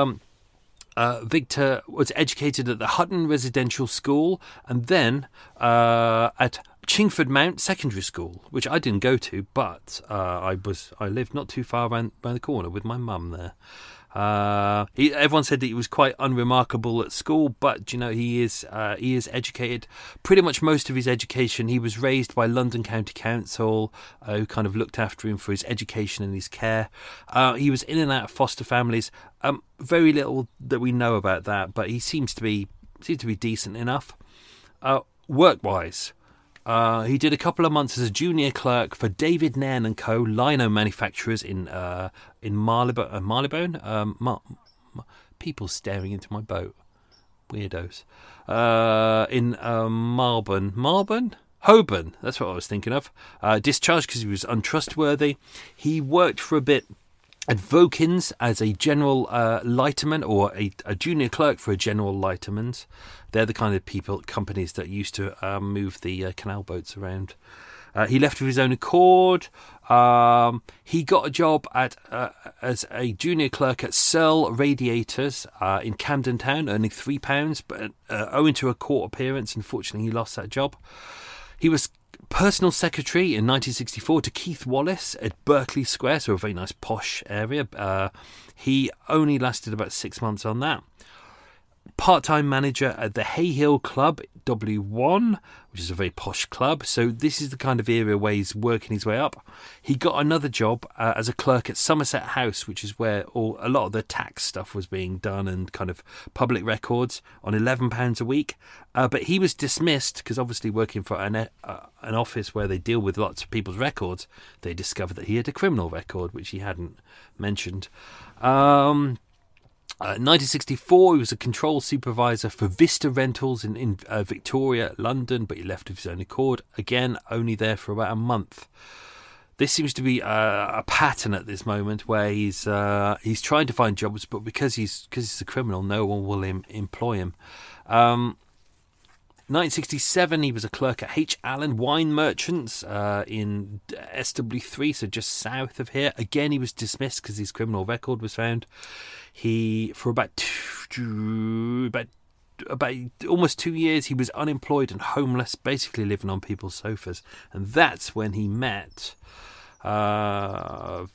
Victor was educated at the Hutton Residential School and then at Chingford Mount Secondary School, which I didn't go to, but I lived not too far around the corner with my mum there. Everyone said that he was quite unremarkable at school, but he is educated. Pretty much most of his education, he was raised by London County Council, who kind of looked after him for his education and his care. He was in and out of foster families. Very little that we know about that, but he seems to be decent enough. Work-wise, he did a couple of months as a junior clerk for David Nairn & Co. lino manufacturers in Marylebone. People staring into my boat. Weirdos. In Marlborough? Holborn, that's what I was thinking of. Discharged because he was untrustworthy. He worked for a bit at Vokins as a general lighterman, or a junior clerk for a general lighterman's. They're the kind of companies that used to move the canal boats around. He left of his own accord. He got a job as a junior clerk at Searle Radiators in Camden Town, earning £3, but owing to a court appearance, unfortunately, he lost that job. He was personal secretary in 1964 to Keith Wallace at Berkeley Square, so a very nice posh area. He only lasted about 6 months on that. Part-time manager at the Hay Hill Club, W1, which is a very posh club. So this is the kind of area where he's working his way up. He got another job as a clerk at Somerset House, which is where a lot of the tax stuff was being done and kind of public records, on £11 a week. But he was dismissed because obviously working for an office where they deal with lots of people's records, they discovered that he had a criminal record, which he hadn't mentioned. 1964, he was a control supervisor for Vista Rentals in Victoria, London, but he left of his own accord. Again, only there for about a month. This seems to be a pattern at this moment where he's trying to find jobs, but because he's a criminal, no one will employ him. 1967, he was a clerk at H. Allen Wine Merchants in SW3, so just south of here. Again, he was dismissed because his criminal record was found. He, for about almost 2 years, he was unemployed and homeless, basically living on people's sofas. And that's when he met Frank.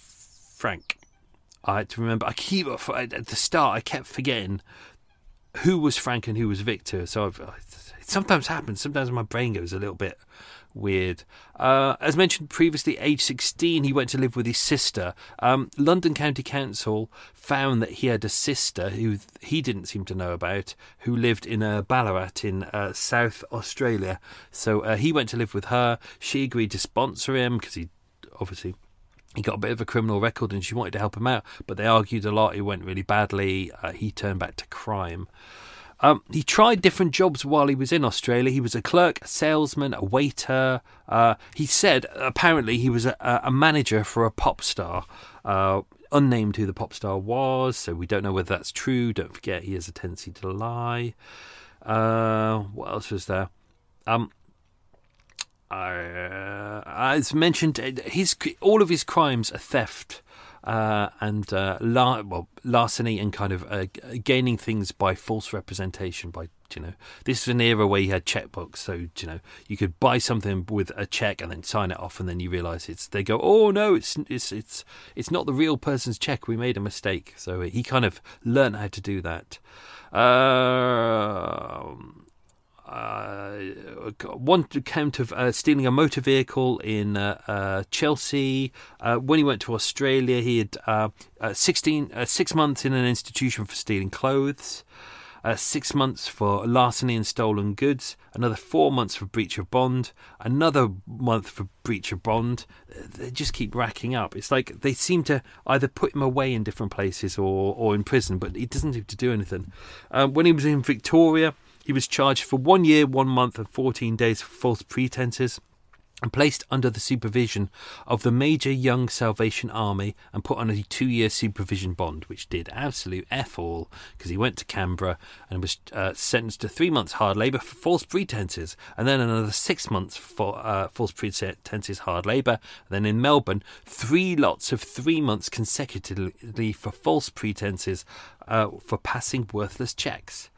I had to remember. At the start, I kept forgetting who was Frank and who was Victor. So it sometimes happens. Sometimes my brain goes a little bit weird. As mentioned previously, age 16, he went to live with his sister. London County Council found that he had a sister who he didn't seem to know about, who lived in Ballarat in South Australia. So he went to live with her. She agreed to sponsor him because he got a bit of a criminal record and she wanted to help him out, but they argued a lot. It went really badly. He turned back to crime. He tried different jobs while he was in Australia. He was a clerk, a salesman, a waiter. He said apparently he was a manager for a pop star. Unnamed who the pop star was, so we don't know whether that's true. Don't forget, he has a tendency to lie. What else was there? As mentioned, all of his crimes are theft. And larceny and kind of gaining things by false representation. This is an era where you had checkbooks, so you could buy something with a check and then sign it off, and then you realise they go, oh no, it's not the real person's check. We made a mistake. So he kind of learned how to do that. One count of stealing a motor vehicle in Chelsea. When he went to Australia, he had 6 months in an institution for stealing clothes. 6 months for larceny and stolen goods, another 4 months for breach of bond, another month for breach of bond. They just keep racking up. It's like they seem to either put him away in different places or in prison, but he doesn't seem to do anything. When he was in Victoria, he was charged for 1 year, 1 month and 14 days for false pretences, and placed under the supervision of the Major Young Salvation Army and put on a 2-year supervision bond, which did absolute F all, because he went to Canberra and was sentenced to 3 months hard labour for false pretences, and then another 6 months for false pretences hard labour, and then in Melbourne 3 lots of 3 months consecutively for false pretences for passing worthless cheques.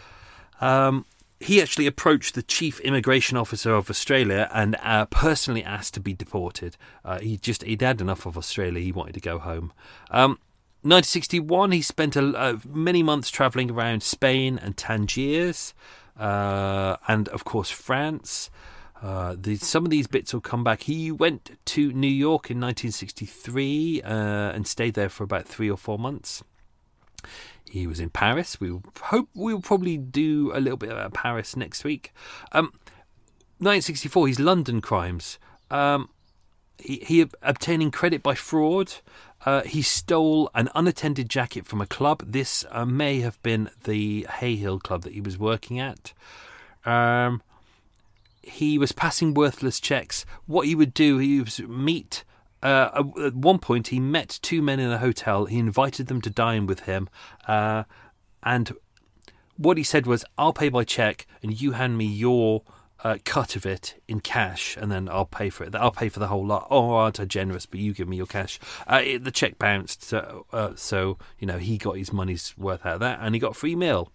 He actually approached the Chief Immigration Officer of Australia and personally asked to be deported. He'd had enough of Australia. He wanted to go home. 1961, he spent many months travelling around Spain and Tangiers, and of course France. Some of these bits will come back. He went to New York in 1963 and stayed there for about 3 or 4 months. He was in Paris. We'll probably do a little bit about Paris next week. 1964, his London crimes. He obtaining credit by fraud. He stole an unattended jacket from a club. This may have been the Hay Hill club that he was working at. He was passing worthless cheques. What he would do, he would meet... at one point, he met 2 men in a hotel. He invited them to dine with him, and what he said was, "I'll pay by cheque, and you hand me your cut of it in cash, and then I'll pay for it. I'll pay for the whole lot. Oh, aren't I generous? But you give me your cash." The cheque bounced, so he got his money's worth out of that, and he got a free meal.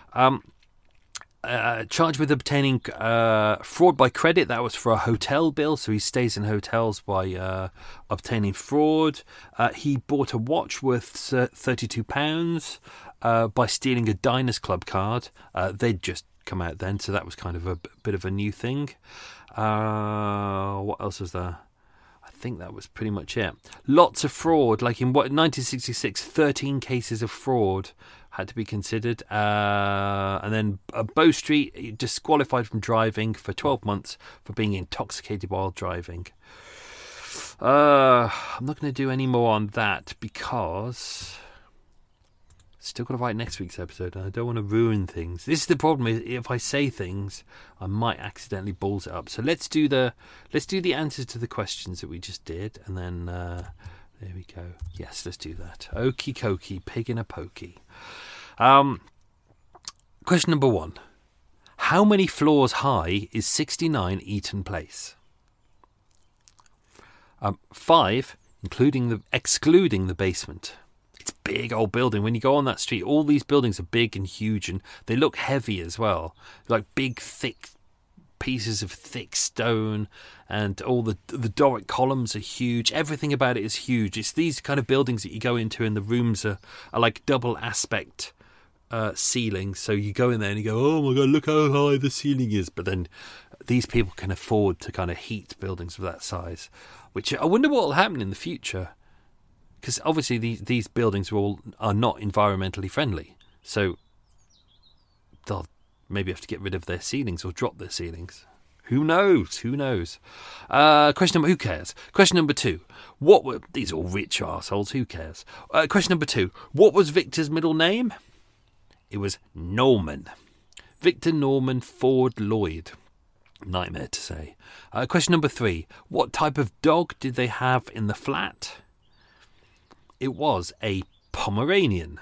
Charged with obtaining fraud by credit. That was for a hotel bill, so he stays in hotels by obtaining fraud. He bought a watch worth £32 by stealing a Diners Club card. They'd just come out then, so that was kind of a bit of a new thing. What else was there? I think that was pretty much it. Lots of fraud, like in 1966, 13 cases of fraud had to be consideed. And then Bow Street, disqualified from driving for 12 months for being intoxicated while driving. I'm not going to do any more on that because still got to write next week's episode, and I don't want to ruin things. This is the problem: is if I say things, I might accidentally balls it up. So let's do the answers to the questions that we just did, and then there we go. Yes, let's do that. Okie dokie, pig in a pokey. Question number 1: how many floors high is 69 Eaton Place? 5, excluding the basement. It's a big old building. When you go on that street, all these buildings are big and huge, and they look heavy as well. Like big, thick pieces of thick stone, and all the Doric columns are huge. Everything about it is huge. It's these kind of buildings that you go into, and the rooms are like double aspect ceilings. So you go in there and you go, "Oh my God, look how high the ceiling is." But then these people can afford to kind of heat buildings of that size, which I wonder what will happen in the future. Because obviously these buildings are not environmentally friendly, so they'll maybe have to get rid of their ceilings or drop their ceilings. Who knows? Question number. Who cares? Question number 2. These are all rich arseholes. Who cares? Question number 2. What was Victor's middle name? It was Norman. Victor Norman Ford Lloyd. Nightmare to say. Question number 3. What type of dog did they have in the flat? It was a Pomeranian.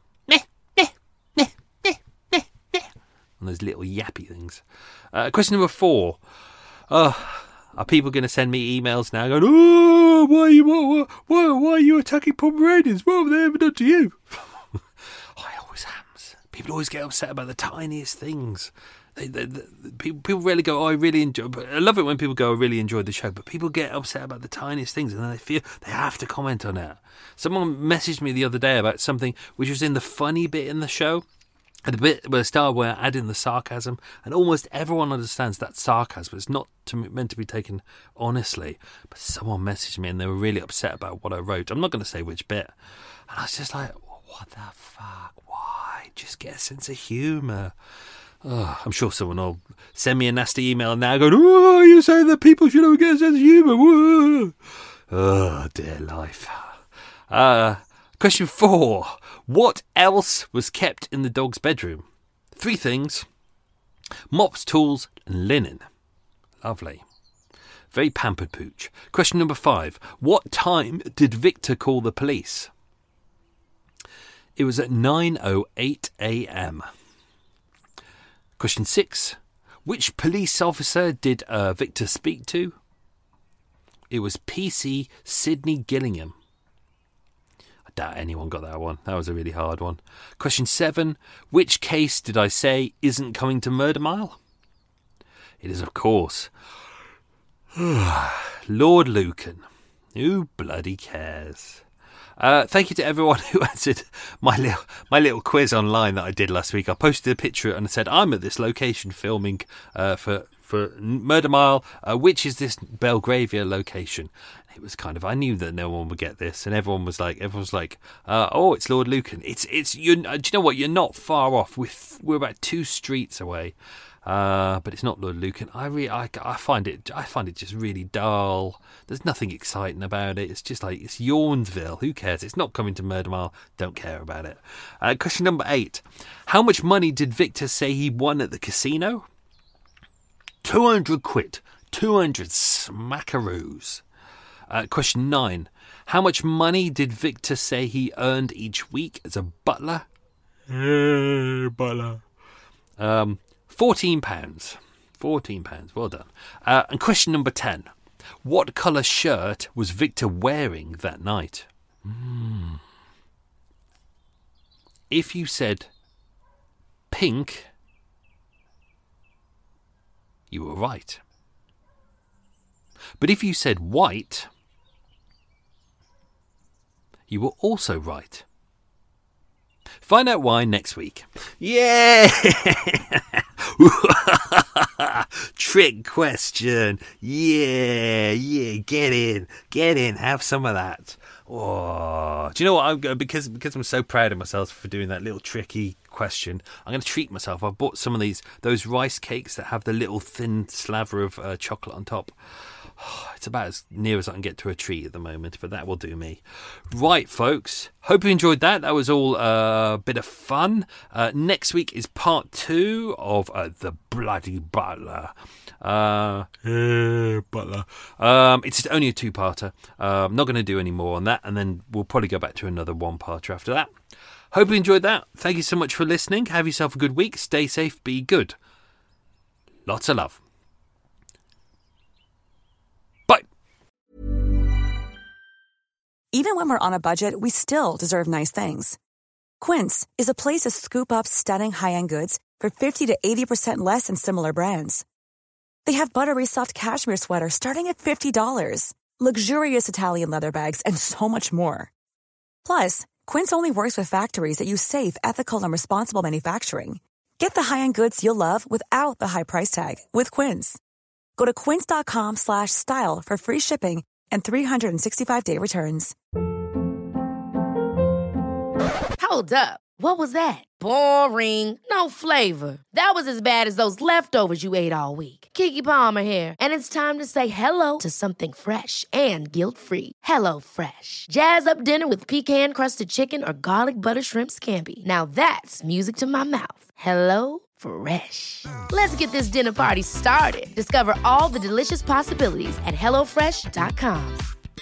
And those little yappy things. Question number 4. Are people going to send me emails now going, "Oh, why are you attacking Pomeranians? What have they ever done to you?" I always am. People always get upset about the tiniest things. People really go, "Oh, I really enjoy." I love it when people go, "I really enjoyed the show," but people get upset about the tiniest things, and then they feel they have to comment on it. Someone messaged me the other day about something which was in the funny bit in the show, and the bit where I add in the sarcasm, and almost everyone understands that sarcasm. It's not meant to be taken honestly, but someone messaged me and they were really upset about what I wrote. I'm not going to say which bit, and I was just like, What the fuck? Why? Just get a sense of humour. Oh, I'm sure someone will send me a nasty email now going, oh, you're saying that people should get a sense of humour. Whoa. Oh, dear life. Question 4. What else was kept in the dog's bedroom? 3 things. Mops, tools, and linen. Lovely. Very pampered pooch. Question number 5. What time did Victor call the police? It was at 9:08 a.m. Question 6. Which police officer did Victor speak to? It was PC Sidney Gillingham. I doubt anyone got that one. That was a really hard one. Question 7. Which case did I say isn't coming to Murder Mile? It is, of course, Lord Lucan. Who bloody cares? Thank you to everyone who answered my little quiz online that I did last week. I posted a picture and I said, I'm at this location filming for Murder Mile. Which is this Belgravia location? It was kind of, I knew that no one would get this, and everyone was like, oh, it's Lord Lucan. It's you. Do you know what? You're not far off. We're about 2 streets away. But it's not Lord Lucan. I find it just really dull. There's nothing exciting about it. It's just like, it's Yawnsville. Who cares? It's not coming to Murder Mile. Don't care about it. Question number 8. How much money did Victor say he won at the casino? 200 quid. 200 smackaroos. Question 9. How much money did Victor say he earned each week as a butler? Butler. £14. £14. Well done. And question number 10. What colour shirt was Victor wearing that night? If you said pink, you were right. But if you said white, you were also right. Find out why next week. Yeah! Trick question. Yeah, get in, have some of that. Oh, do you know what? Because I'm so proud of myself for doing that little tricky question, I'm going to treat myself. I've bought some of those rice cakes that have the little thin slaver of chocolate on top. It's about as near as I can get to a treat at the moment, but that will do me. Right, folks. Hope you enjoyed that. That was all a bit of fun. Next week is part 2 of The Bloody Butler. Butler. It's only a 2-parter. I'm not going to do any more on that, and then we'll probably go back to another 1-parter after that. Hope you enjoyed that. Thank you so much for listening. Have yourself a good week. Stay safe. Be good. Lots of love. Even when we're on a budget, we still deserve nice things. Quince is a place to scoop up stunning high-end goods for 50 to 80% less than similar brands. They have buttery soft cashmere sweaters starting at $50, luxurious Italian leather bags, and so much more. Plus, Quince only works with factories that use safe, ethical, and responsible manufacturing. Get the high-end goods you'll love without the high price tag with Quince. Go to quince.com/style for free shipping and 365-day returns. Hold up. What was that? Boring. No flavor. That was as bad as those leftovers you ate all week. Keke Palmer here, and it's time to say hello to something fresh and guilt-free. Hello Fresh. Jazz up dinner with pecan-crusted chicken or garlic butter shrimp scampi. Now that's music to my mouth. Hello Fresh. Let's get this dinner party started. Discover all the delicious possibilities at HelloFresh.com.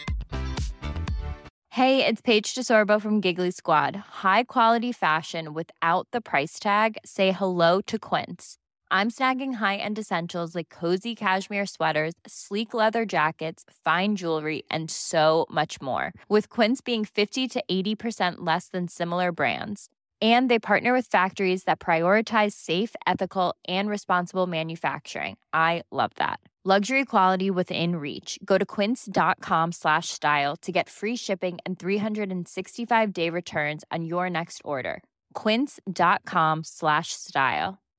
Hey, it's Paige DeSorbo from Giggly Squad. High quality fashion without the price tag. Say hello to Quince. I'm snagging high-end essentials like cozy cashmere sweaters, sleek leather jackets, fine jewelry, and so much more. With Quince being 50 to 80% less than similar brands. And they partner with factories that prioritize safe, ethical, and responsible manufacturing. I love that. Luxury quality within reach. Go to quince.com/style to get free shipping and 365-day returns on your next order. Quince.com/style.